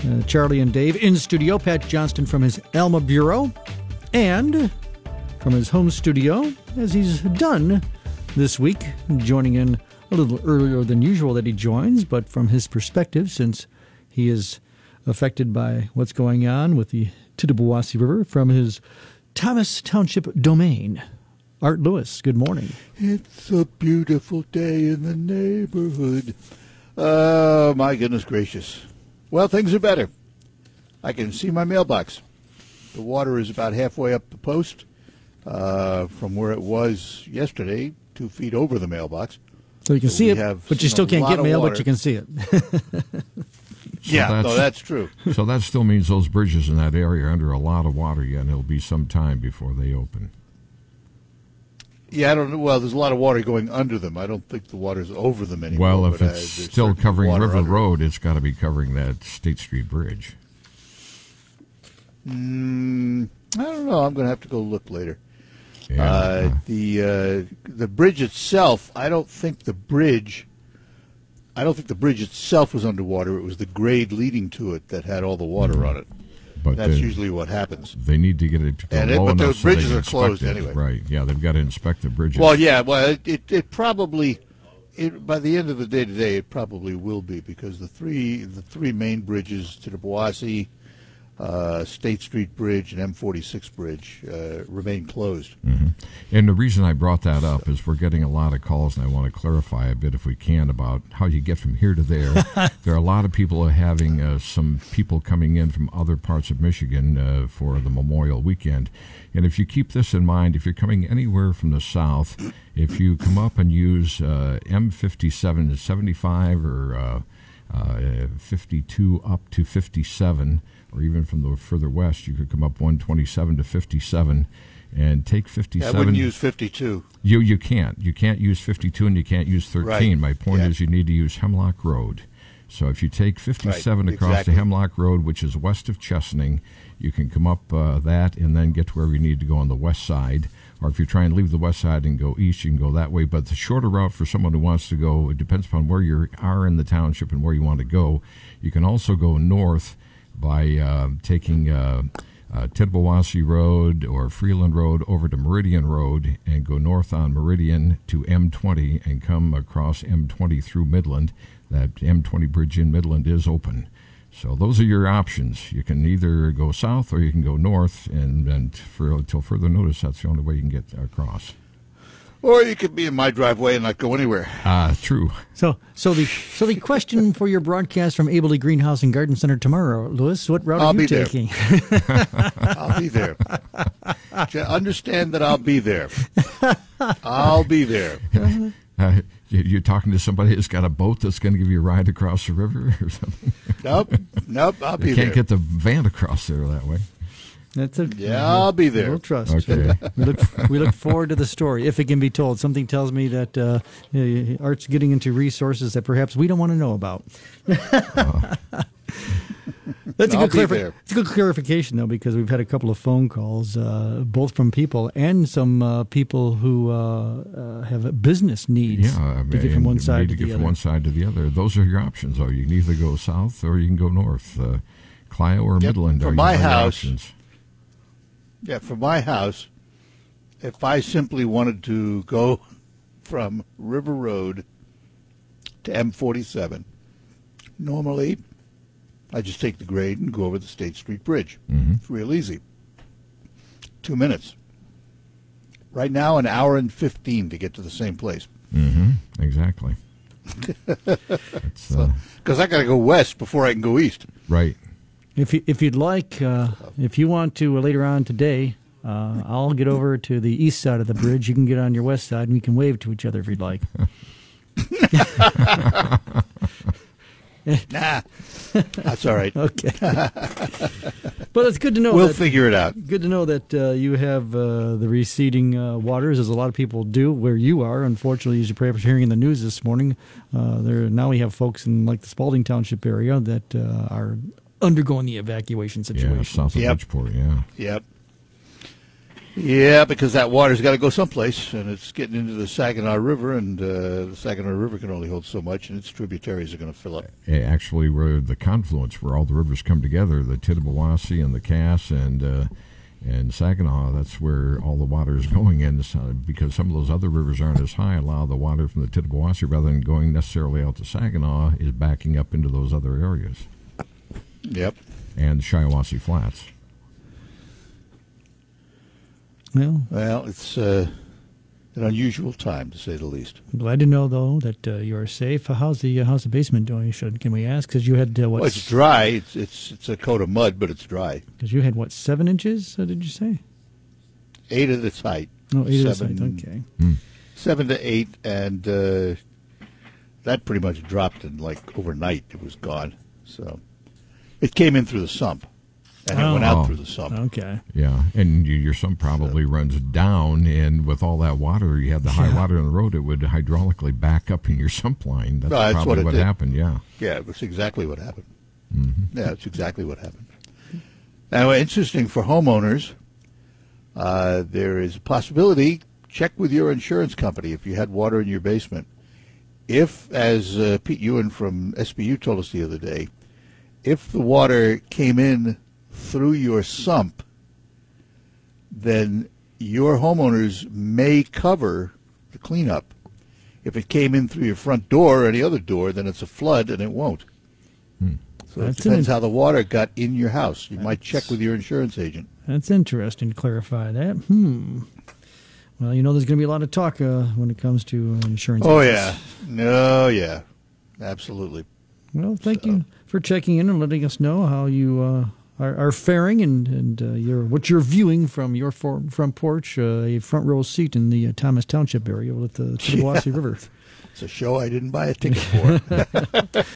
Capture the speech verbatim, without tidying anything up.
Uh, Charlie and Dave in studio. Pat Johnston from his Alma Bureau. And from his home studio, as he's done this week, joining in a little earlier than usual that he joins, but from his perspective, since he is affected by what's going on with the Tittabawassee River, from his Thomas Township domain. Art Lewis, good morning. It's a beautiful day in the neighborhood. Oh, my goodness gracious. Well, things are better. I can see my mailbox. The water is about halfway up the post uh, from where it was yesterday, two feet over the mailbox. So you can so see it, have but you still can't get mail, but you can see it. So yeah, that's, no, that's true. So that still means those bridges in that area are under a lot of water yet, and it'll be some time before they open. Yeah, I don't know. Well, there's a lot of water going under them. I don't think the water's over them anymore. Well, if but, it's uh, still covering River under. Road, it's got to be covering that State Street Bridge. Mm, I don't know. I'm going to have to go look later. Yeah. Uh, the uh, the bridge itself, I don't think the bridge, I don't think the bridge itself was underwater. It was the grade leading to it that had all the water mm-hmm. on it. But that's they, usually what happens. They need to get it to go and low it, but enough the so they bridges can are closed inspect it. anyway. Right? Yeah, they've got to inspect the bridges. Well, yeah. Well, it it, it probably, it, by the end of the day today, it probably will be because the three the three main bridges to the Tittabawassee, uh, State Street Bridge, and M forty-six Bridge uh, remain closed. Mm-hmm. And the reason I brought that up is we're getting a lot of calls, and I want to clarify a bit, if we can, about how you get from here to there. There are a lot of people having uh, some people coming in from other parts of Michigan uh, for the Memorial Weekend. And if you keep this in mind, if you're coming anywhere from the south, if you come up and use uh, M fifty-seven to seventy-five or uh, uh, fifty-two up to fifty-seven, or even from the further west, you could come up one twenty-seven to fifty-seven and take fifty-seven. I wouldn't use fifty-two. You you can't. You can't use fifty-two and you can't use thirteen. Right. My point yeah. is you need to use Hemlock Road. So if you take fifty-seven right. across exactly. to Hemlock Road, which is west of Chesaning, you can come up uh, that and then get to wherever you need to go on the west side. Or if you try and leave the west side and go east, you can go that way. But the shorter route for someone who wants to go, it depends upon where you are in the township and where you want to go. You can also go north by uh, taking uh, uh, Tittabawassee Road or Freeland Road over to Meridian Road and go north on Meridian to M twenty and come across M twenty through Midland. That M twenty bridge in Midland is open. So those are your options. You can either go south or you can go north, and, and for until further notice, that's the only way you can get across. Or you could be in my driveway and not go anywhere. Ah, uh, true. So, so the so the question for your broadcast from Abley Greenhouse and Garden Center tomorrow, Lewis, what route I'll are you be taking? There. I'll be there. Understand that I'll be there. I'll be there. Uh, you're talking to somebody that's got a boat that's going to give you a ride across the river or something? Nope, nope, I'll be you there. can't get the van across there that way. That's a, yeah, I'll be there. We'll trust. Okay. we look we look forward to the story, if it can be told. Something tells me that uh, Art's getting into resources that perhaps we don't want to know about. uh. That's a I'll good clarif- there. It's a good clarification, though, because we've had a couple of phone calls, uh, both from people and some uh, people who uh, uh, have business needs yeah, I mean, to get from one side to, to, to get the from other. one side to the other. Those are your options. Though you can either go south or you can go north. Uh, Clio or Yep, Midland for are my your house, options. Yeah, for my house, if I simply wanted to go from River Road to M forty-seven, normally I just take the grade and go over the State Street Bridge. Mm-hmm. It's real easy. Two minutes. Right now, an hour and fifteen to get to the same place. Mm-hmm. Exactly. Because uh, I got to go west before I can go east. Right. If you, if you'd like, uh, if you want to uh, later on today, uh, I'll get over to the east side of the bridge. You can get on your west side, and we can wave to each other if you'd like. Nah, that's all right. Okay. But it's good to know. We'll that, figure it out. Good to know that uh, you have uh, the receding uh, waters, as a lot of people do where you are. Unfortunately, as you're perhaps hearing in the news this morning, uh, there now we have folks in like the Spalding Township area that uh, are undergoing the evacuation situation. Yeah, south of Yep. Bridgeport, yeah. Yep. Yeah, because that water's got to go someplace, and it's getting into the Saginaw River, and uh, the Saginaw River can only hold so much, and its tributaries are going to fill up. Actually, where the confluence, where all the rivers come together, the Tittabawassee and the Cass and uh, and Saginaw, that's where all the water is going in, so, because some of those other rivers aren't as high. A lot of the water from the Tittabawassee, rather than going necessarily out to Saginaw, is backing up into those other areas. Yep. And the Shiawassee Flats. Well, Well, it's uh, an unusual time, to say the least. I'm glad to know, though, that uh, you're safe. How's the uh, how's the basement doing? Should can we ask? Because you had uh, what? Well, it's dry. It's it's it's a coat of mud, but it's dry. Because you had what, seven inches? Uh, did you say? Eight at its height. Oh, eight at Seven- the height. Okay. Mm. Seven to eight, and uh, that pretty much dropped in like overnight. It was gone. So it came in through the sump, and it went Oh. out through the sump. Okay. Yeah, and you, your sump probably runs down, and with all that water, you had the high Yeah. water in the road, it would hydraulically back up in your sump line. That's, No, that's probably what it what, did. happened, yeah. Yeah, it was exactly what happened. Mm-hmm. Yeah, it's exactly what happened. Now, interesting for homeowners, uh, there is a possibility, check with your insurance company if you had water in your basement. If, as uh, Pete Ewan from S B U told us the other day, if the water came in through your sump, then your homeowners may cover the cleanup. If it came in through your front door or any other door, then it's a flood and it won't. Hmm. So it That's depends an- how the water got in your house. You might That's- check with your insurance agent. That's interesting to clarify that. Hmm. Well, you know, there's going to be a lot of talk uh, when it comes to insurance. Oh, agents. yeah. No, yeah. Absolutely. Well, thank So- you for checking in and letting us know how you uh, are, are faring and and uh, your what you're viewing from your for, front porch, uh, a front row seat in the uh, Thomas Township area with the Tittabawassee River. It's a show I didn't buy a ticket for.